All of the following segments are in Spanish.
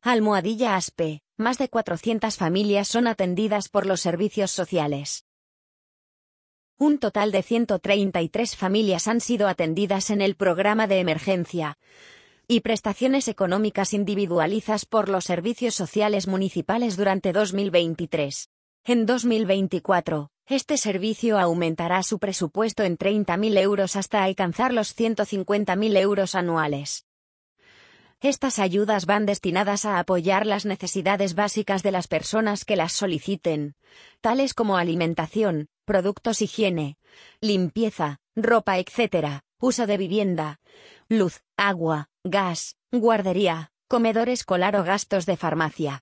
Almohadilla ASPE, más de 400 familias son atendidas por los servicios sociales. Un total de 133 familias han sido atendidas en el programa de emergencia y prestaciones económicas individualizadas por los servicios sociales municipales durante 2023. En 2024, este servicio aumentará su presupuesto en 30.000 euros hasta alcanzar los 150.000 euros anuales. Estas ayudas van destinadas a apoyar las necesidades básicas de las personas que las soliciten, tales como alimentación, productos higiene, limpieza, ropa etc., uso de vivienda, luz, agua, gas, guardería, comedor escolar o gastos de farmacia.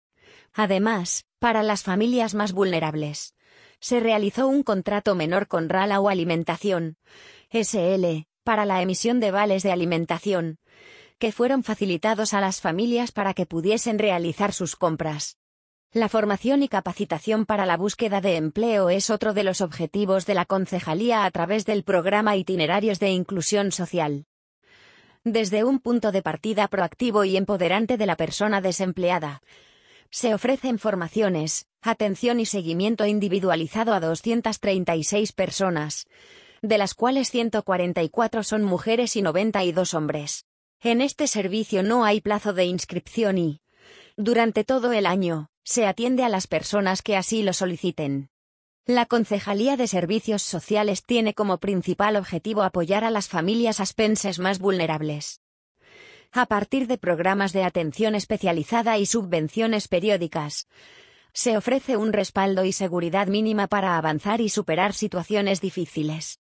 Además, para las familias más vulnerables, se realizó un contrato menor con Ralau Alimentación, S.L., para la emisión de vales de alimentación, que fueron facilitados a las familias para que pudiesen realizar sus compras. La formación y capacitación para la búsqueda de empleo es otro de los objetivos de la concejalía a través del programa Itinerarios de Inclusión Social. Desde un punto de partida proactivo y empoderante de la persona desempleada, se ofrecen formaciones, atención y seguimiento individualizado a 236 personas, de las cuales 144 son mujeres y 92 hombres. En este servicio no hay plazo de inscripción y, durante todo el año, se atiende a las personas que así lo soliciten. La Concejalía de Servicios Sociales tiene como principal objetivo apoyar a las familias aspenses más vulnerables. A partir de programas de atención especializada y subvenciones periódicas, se ofrece un respaldo y seguridad mínima para avanzar y superar situaciones difíciles.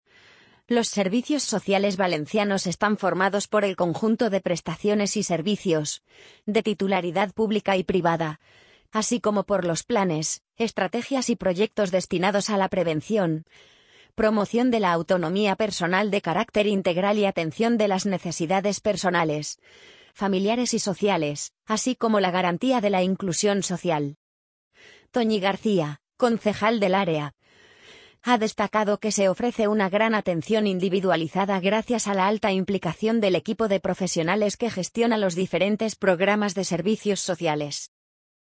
Los servicios sociales valencianos están formados por el conjunto de prestaciones y servicios, de titularidad pública y privada, así como por los planes, estrategias y proyectos destinados a la prevención, promoción de la autonomía personal de carácter integral y atención de las necesidades personales, familiares y sociales, así como la garantía de la inclusión social. Toñi García, concejal del área, ha destacado que se ofrece una gran atención individualizada gracias a la alta implicación del equipo de profesionales que gestiona los diferentes programas de servicios sociales.